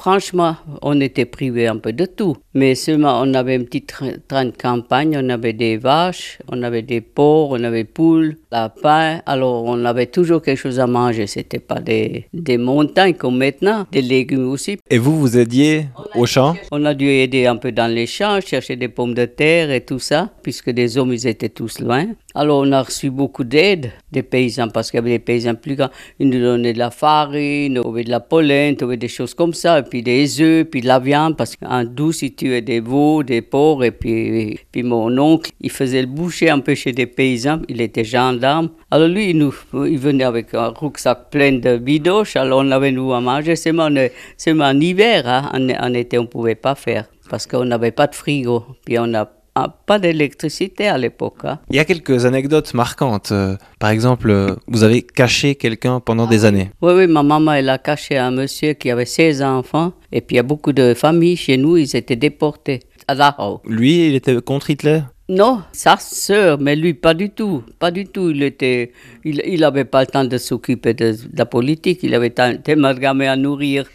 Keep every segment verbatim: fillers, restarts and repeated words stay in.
franchement, on était privés un peu de tout. Mais seulement, on avait un petit tra- train de campagne, on avait des vaches, on avait des porcs, on avait poules, lapins. Alors, on avait toujours quelque chose à manger. C'était pas des, des montagnes comme maintenant, des légumes aussi. Et vous, vous aidiez au champ? On a dû aider un peu dans les champs, chercher des pommes de terre et tout ça, puisque les hommes, ils étaient tous loin. Alors, on a reçu beaucoup d'aide des paysans, parce qu'il y avait des paysans plus grands. Ils nous donnaient de la farine, de la pollen, des choses comme ça, et puis des œufs, puis de la viande, parce qu'en douce, ils tuaient des veaux, des porcs, et puis, puis mon oncle, il faisait le boucher un peu chez des paysans, il était gendarme. Alors lui, il, nous, il venait avec un rucksac plein de bidoches, alors on avait nous à manger, seulement, seulement en hiver, hein, en, en été, on ne pouvait pas faire, parce qu'on n'avait pas de frigo, puis on n'a Ah, pas d'électricité à l'époque. Hein. Il y a quelques anecdotes marquantes. Euh, par exemple, euh, vous avez caché quelqu'un pendant ah, des années. Oui, oui, ma maman, elle a caché un monsieur qui avait seize enfants. Et puis, il y a beaucoup de familles chez nous, ils étaient déportés à Dachau. Lui, il était contre Hitler? Non, sa sœur, mais lui, pas du tout. Pas du tout. Il était, il, il avait pas le temps de s'occuper de, de la politique. Il avait tellement de gamins à nourrir.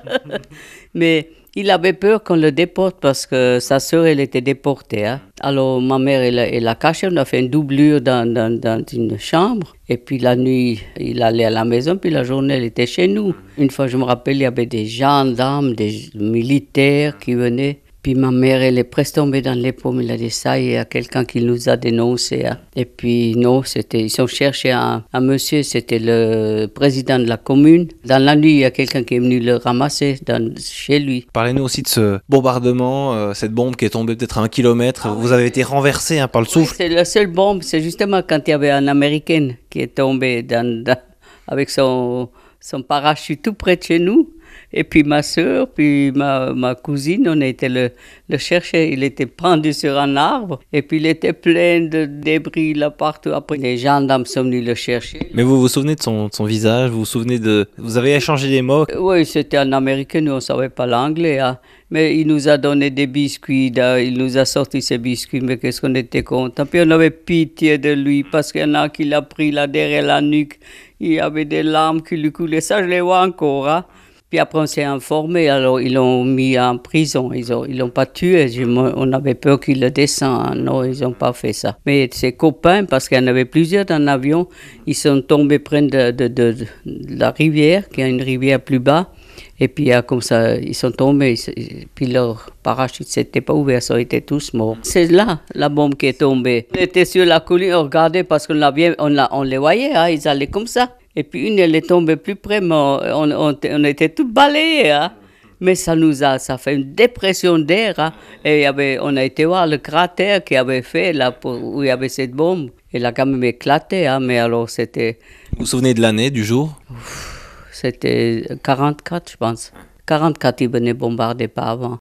Mais il avait peur qu'on le déporte parce que sa sœur, elle était déportée. Hein. Alors, ma mère, elle, elle a caché. On a fait une doublure dans, dans, dans une chambre. Et puis, la nuit, il allait à la maison. Puis, la journée, il était chez nous. Une fois, je me rappelle, il y avait des gendarmes, des militaires qui venaient. Puis ma mère, elle est presque tombée dans les pommes. Elle a dit ça, il y a quelqu'un qui nous a dénoncé. Hein. Et puis non, c'était, ils ont cherché un, un monsieur, c'était le président de la commune. Dans la nuit, il y a quelqu'un qui est venu le ramasser dans, chez lui. Parlez-nous aussi de ce bombardement, euh, cette bombe qui est tombée peut-être à un kilomètre. Vous avez été renversé hein, par le souffle. Oui, c'est la seule bombe, c'est justement quand il y avait un Américain qui est tombé dans, dans, avec son, son parachute tout près de chez nous. Et puis ma soeur, puis ma, ma cousine, on a été le, le chercher. Il était pendu sur un arbre et puis il était plein de débris là partout. Après, les gendarmes sont venus le chercher. Mais vous vous souvenez de son, de son visage? Vous vous souvenez de... Vous avez échangé des mots? Oui, c'était un Américain, nous on ne savait pas l'anglais. Hein. Mais il nous a donné des biscuits, là. Il nous a sorti ces biscuits, mais qu'est-ce qu'on était contents. Puis on avait pitié de lui parce qu'il y en a qui l'a pris là derrière la nuque. Il y avait des larmes qui lui coulaient. Ça, je les vois encore. Hein. Puis après, on s'est informé, alors ils l'ont mis en prison. Ils ne ils l'ont pas tué. Je, on avait peur qu'il le descende. Non, ils n'ont pas fait ça. Mais ses copains, parce qu'il y en avait plusieurs dans l'avion, ils sont tombés près de, de, de, de la rivière, qui a une rivière plus bas. Et puis, comme ça, ils sont tombés. Puis leur parachute ne s'était pas ouvert, ils étaient tous morts. C'est là, la bombe qui est tombée. On était sur la colline, on regardait parce qu'on on, on les voyait, hein, ils allaient comme ça. Et puis une, elle est tombée plus près, mais on, on, on était tous balayés. Hein. Mais ça nous a, ça fait une dépression d'air. Hein. Et y avait, on a été voir le cratère qu'il avait fait, là, pour, où il y avait cette bombe. Elle a quand même éclaté, hein, mais alors c'était... Vous vous souvenez de l'année, du jour? C'était quarante-quatre, je pense. quarante-quatre, ils venaient bombarder pas avant.